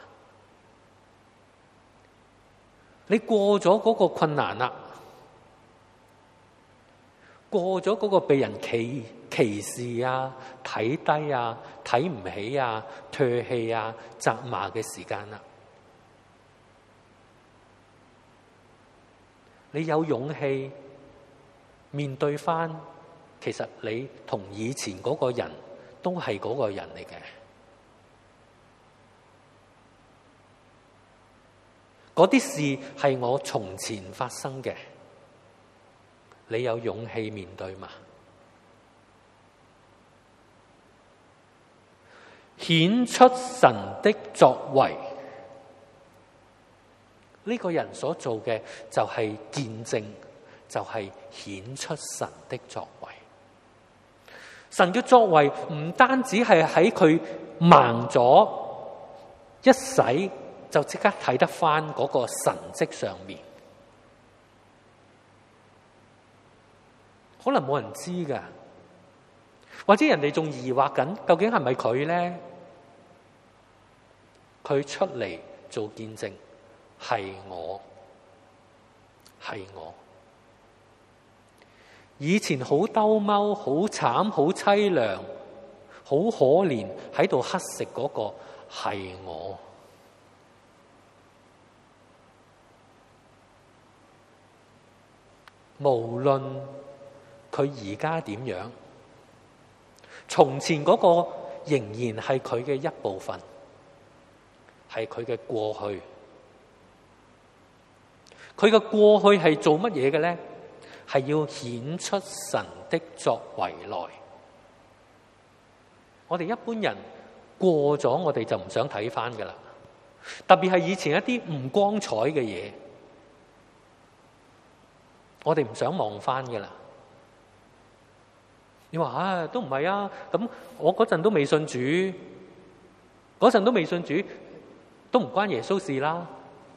你過咗嗰個困難啦，過咗嗰個被人歧歧視啊、睇低啊、睇唔起啊、唾棄啊、責罵嘅時間啦。你有勇氣面對翻，其實你同以前嗰個人都係嗰個人嚟嘅。嗰啲事係我從前發生嘅，你有勇氣面對嗎？顯出神的作為，呢個人所做嘅就係見證，就係顯出神的作為。神嘅作為唔單止係喺佢盲咗一洗就即刻睇得返嗰個神蹟上面，可能冇人知㗎，或者人哋仲疑惑緊，究竟係咪佢咧？佢出嚟做見證，係我，係我。以前好兜踎、好慘、好淒涼、好可憐，喺度乞食嗰個係我。無論佢而家點樣，從前嗰個仍然係佢嘅一部分，係佢嘅過去。佢嘅過去係做乜嘢嘅咧？係要顯出神的作為來。我哋一般人過咗，我哋就唔想睇返㗎喇。特別係以前一啲唔光彩嘅嘢，我哋唔想望返㗎喇。你話啊，都唔係啊，咁我嗰陣都未信主，嗰陣都未信主，都唔關耶穌事啦。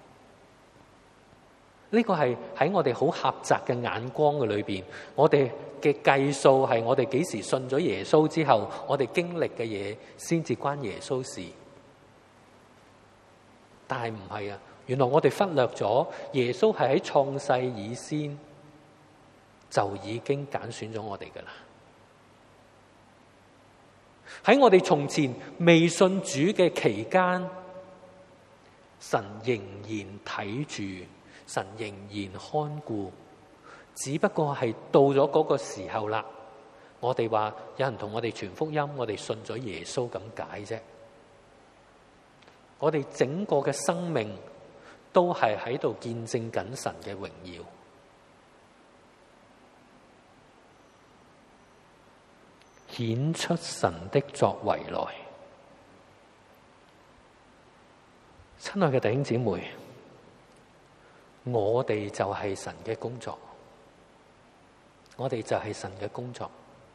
呢個係喺我哋好狹窄嘅眼光嘅裏邊，我哋嘅計數係我哋幾時信咗耶穌之後，我哋經歷嘅嘢先至關耶穌事。但係唔係啊，原來我哋忽略咗耶穌係喺創世以先就已經揀選咗我哋噶啦。喺我哋從前未信主嘅期間，神仍然睇住，神仍然看顧，只不過係到咗嗰個時候啦，我哋話有人同我哋傳福音，我哋信咗耶穌咁解啫。我哋整個嘅生命都係喺度見證緊神嘅榮耀，顯出神的作為來。親愛嘅弟兄姊妹，我哋就係神嘅工作，我哋就係神嘅工作。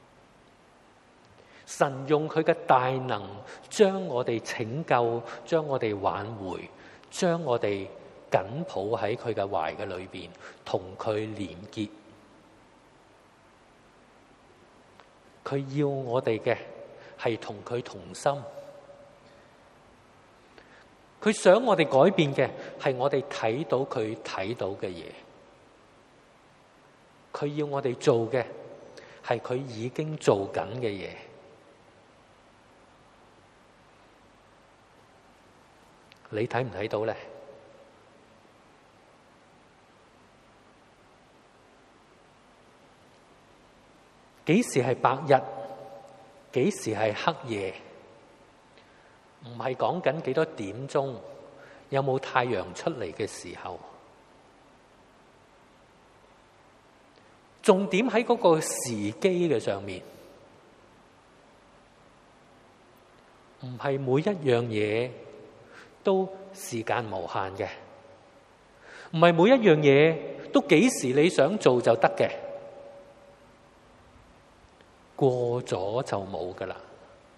神用佢嘅大能將我哋拯救，將我哋挽回，將我哋緊抱喺佢嘅懷嘅裏邊，同佢連結。佢要我哋嘅係同佢同心，佢想我哋改變嘅係我哋睇到佢睇到嘅嘢，佢要我哋做嘅係佢已經做緊嘅嘢。你睇唔睇到咧？幾時係白日？幾時係黑夜？唔係講緊幾多點鐘，有冇太陽出嚟嘅時候？重點喺嗰個時機嘅上面，唔係每一樣嘢都時間無限嘅，唔係每一樣嘢都幾時你想做就得嘅，過咗就冇噶啦。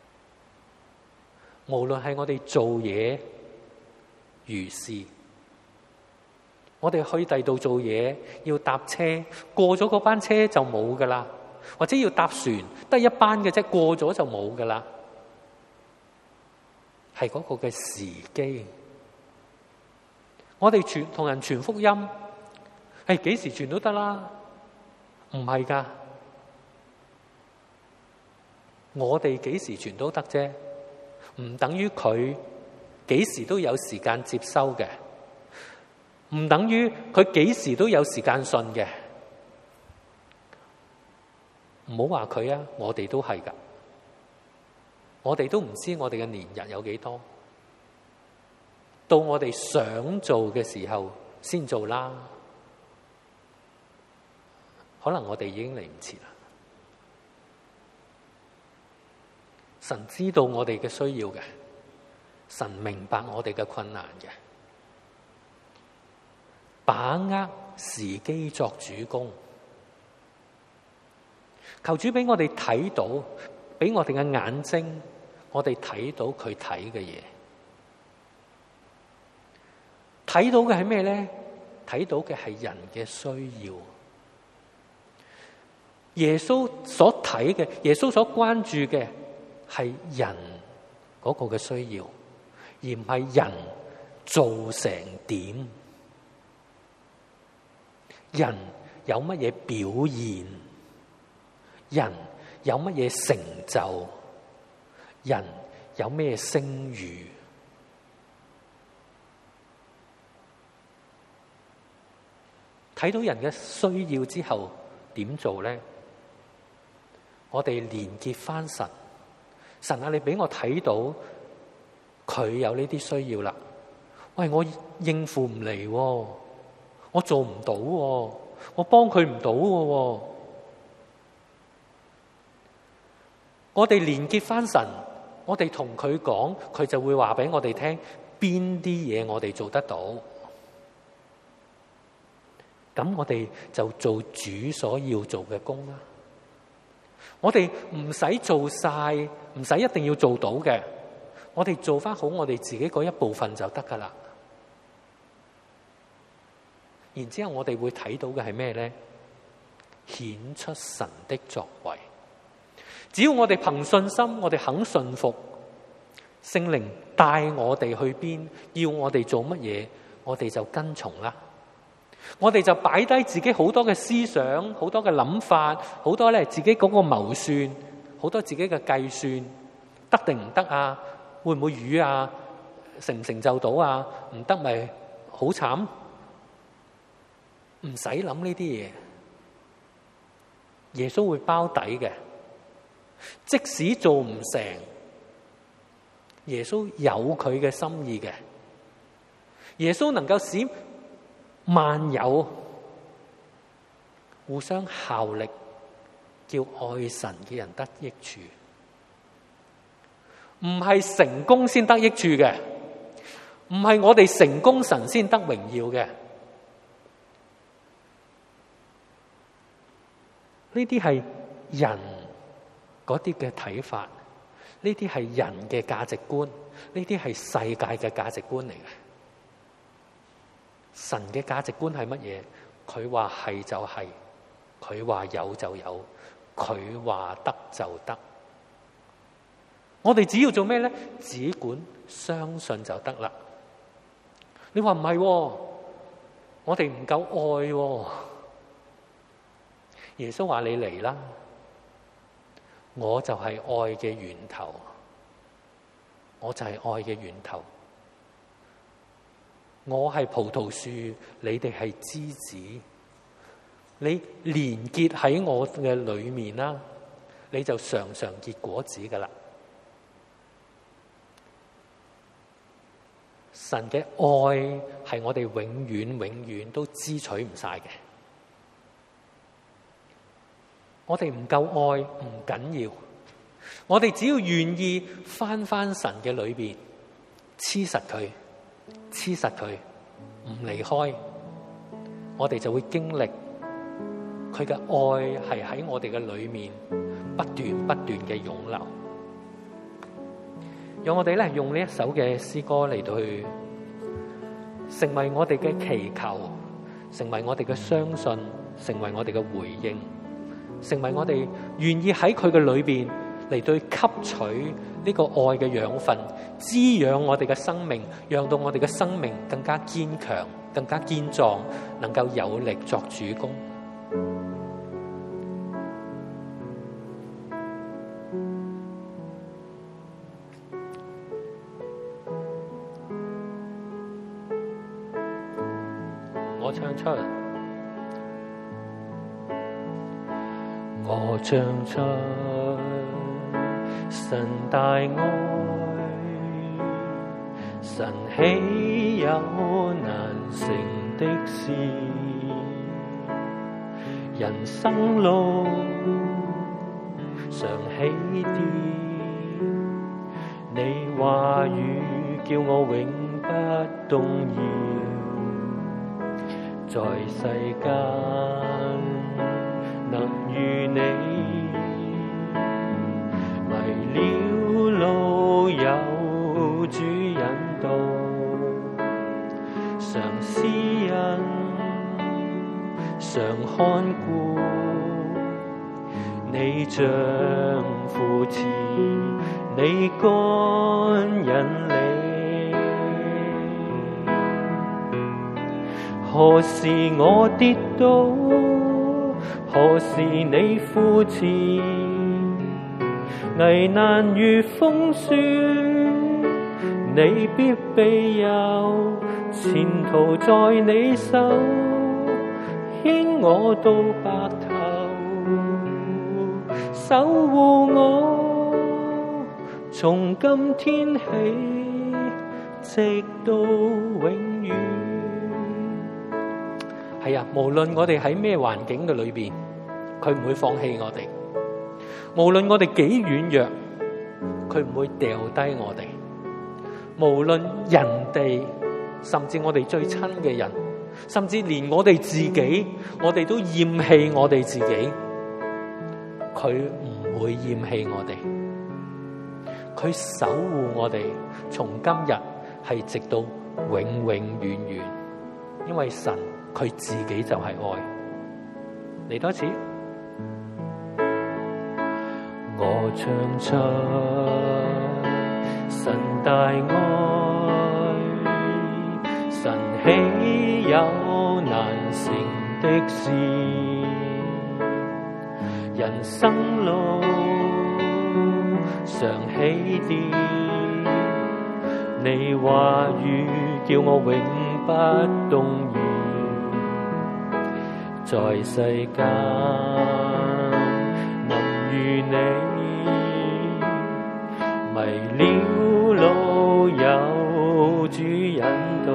無論係我哋做嘢如是，我哋去第度做嘢要搭車，過咗嗰班車就冇噶啦，或者要搭船得一班嘅啫，過咗就冇噶啦。係嗰個嘅時機，我哋傳同人傳福音，係幾時傳都得啦，唔係噶。 我哋幾時傳都得啫，唔等於佢幾時都有時間接收嘅，唔等於佢幾時都有時間信嘅。唔好話佢啊，我哋都係噶，我哋都唔知我哋嘅年日有幾多，到我哋想做嘅時候先做啦。可能我哋已經嚟唔切啦。神知道我哋嘅需要嘅，神明白我哋嘅困難嘅，把握時機作主工。求主俾我哋睇到，俾我哋嘅眼睛，我哋睇到佢睇嘅嘢。睇到嘅係咩咧？睇到嘅係人嘅需要。耶穌所睇嘅，耶穌所關注嘅係人嗰個嘅需要，而唔係人做成點，人有乜嘢表現，人有乜嘢成就，人有咩聲譽。睇到人嘅需要之後點做咧？我哋連結翻神，神啊，你俾我睇到佢有呢啲需要啦。喂，我應付唔嚟，我做唔到，我幫佢唔到嘅。我哋連結翻神，我哋同佢講，佢就會話俾我哋聽邊啲嘢我哋做得到。咁我哋就做主所要做嘅工啦。我哋唔使做晒，唔使一定要做到嘅，我哋做翻好我哋自己嗰一部分就得噶啦。然之後我哋會睇到嘅係咩咧？顯出神的作為。只要我哋憑信心，我哋肯信服，聖靈帶我哋去邊，要我哋做乜嘢，我哋就跟從啦。我哋就擺低自己好多嘅思想，好多嘅諗法，好多咧自己嗰個謀算，好多自己嘅計算，得定唔得啊？會唔會瘀啊？成唔成就到啊？唔得咪好慘，唔使諗呢啲嘢。耶穌會包底嘅，即使做唔成，耶穌有佢嘅心意嘅。耶穌能夠使萬有互相效力，叫愛神嘅人得益處，唔係成功先得益處嘅，唔係我哋成功神先得榮耀嘅。呢啲係人嗰啲嘅睇法，呢啲係人嘅價值觀，呢啲係世界嘅價值觀嚟嘅。神嘅價值觀係乜嘢？佢話係就係，佢話有就有，佢話得就得。我哋只要做咩咧？只管相信就得啦。你話唔係，我哋唔夠愛。耶穌話你嚟啦，我就係愛嘅源頭，我就係愛嘅源頭。我係葡萄樹，你哋係枝子，你連結喺我嘅裏面啦，你就常常結果子噶啦。神嘅愛係我哋永遠永遠都支取唔晒嘅。我哋唔夠愛唔緊要，我哋只要願意返返神嘅裏邊，黐實佢。黐實佢，唔離開，我哋就會經歷佢嘅愛係喺我哋嘅裏面不斷不斷嘅湧流。讓我哋咧用呢一首嘅詩歌嚟到去成為我哋嘅祈求，成為我哋嘅相信，成為我哋嘅回應，成為我哋願意喺佢嘅裏邊嚟到去吸取呢個愛嘅養分，滋養我哋嘅生命，讓到我哋嘅生命更加堅強，更加堅壯，能夠有力作主工。 我唱出，我唱出神大愛，神豈有難成的事？人生路常起跌，你話語叫我永不動搖，在世間能與你迷了路，有主引導，常施恩，常看顧，你像扶持，你竿引領。何時我跌倒，何時你扶持，危難如風雪，你必庇佑，前途在你手，牽我到白頭，守護我，從今天起直到永遠。係啊，無論我哋喺咩環境嘅裏邊，佢唔會放棄我哋。無論我哋幾軟弱，佢唔會掉低我哋。無論人哋，甚至我哋最親嘅人，甚至連我哋自己，我哋都厭棄我哋自己，佢唔會厭棄我哋。佢守護我哋，從今日係直到永永遠遠。因為神佢自己就係愛。嚟多次，我唱出神大愛，神豈有難成的事？人生路常起跌，你話語叫我永不動搖，在世間能與你迷了路，有主引導，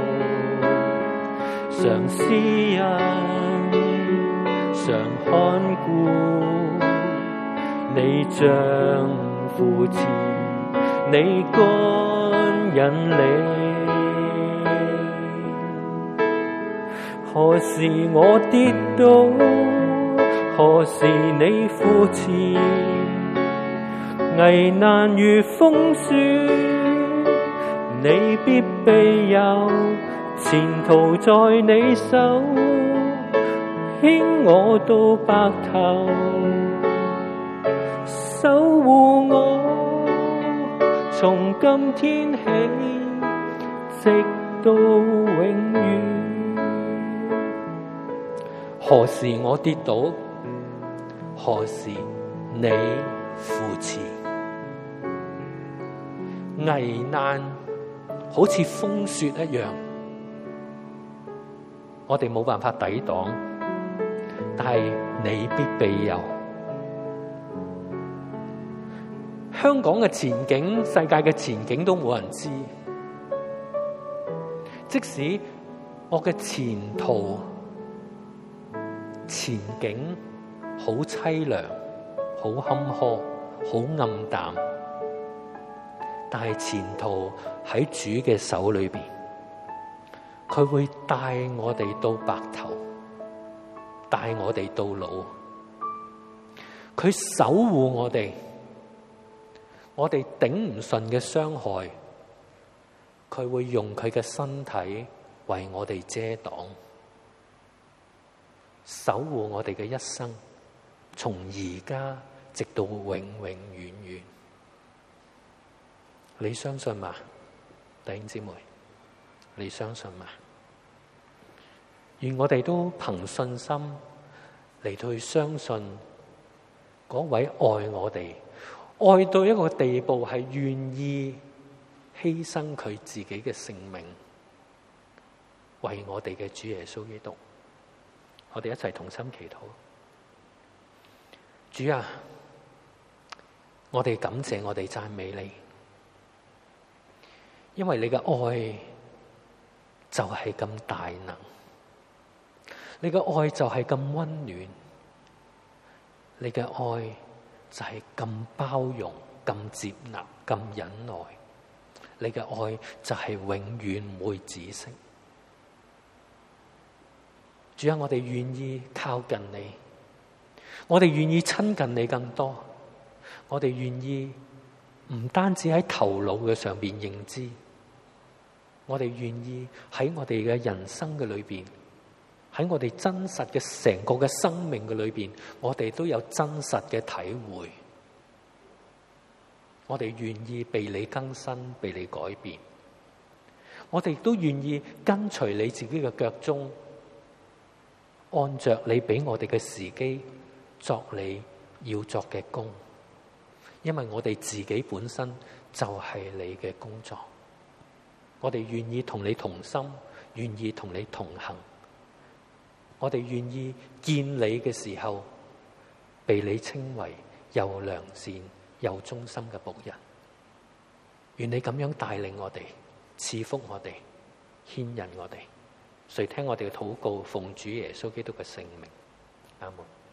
常施恩，常看顧，你像扶持，你竿引領。何時我跌倒，何時你扶持，危難如風雪，你必庇佑，前途在你手，牽我到白頭，守護我，從今天起直到永遠。何時我跌倒，何時你扶持，危難好似風雪一樣，我哋冇辦法抵擋，但係你必庇佑。香港嘅前景，世界嘅前景都冇人知，即使我嘅前途前景好淒涼，好坎坷，好暗淡，但係前途喺主嘅手裏邊，佢會帶我哋到白頭，帶我哋到老，佢守護我哋，我哋頂唔順嘅傷害，佢會用佢嘅身體為我哋遮擋，守護我哋嘅一生，從而家直到永永遠遠。你相信嗎？弟兄姊妹，你相信嗎？願我哋都憑信心嚟到去相信嗰位愛我哋，愛到一個地步係願意犧牲佢自己嘅性命， 為我哋嘅主耶穌基督。我哋一齊同心祈禱。主啊，我哋感謝，我哋讚美你，因為你嘅愛就係咁大能，你嘅愛就係咁溫暖，你嘅愛就係咁包容、咁接納、咁忍耐，你嘅愛就係永遠唔會止息。主啊，我哋願意靠近你，我哋願意親近你更多，我哋願意唔單止喺頭腦嘅上邊認知，我哋願意喺我哋嘅人生嘅裏邊，喺我哋真實嘅成個嘅生命嘅裏邊，我哋都有真實嘅體會。我哋願意被你更新，被你改變。我哋都願意跟隨你自己嘅腳蹤，按着你俾我哋嘅時機，作你要作嘅工。因為我哋自己本身就係你嘅工作。我哋願意同你同心，願意同你同行。我哋願意見你嘅時候，被你稱為又良善又忠心嘅僕人。願你咁樣帶領我哋，賜福我哋，牽引我哋。垂聽我哋嘅禱告，奉主耶穌基督嘅聖名，阿門。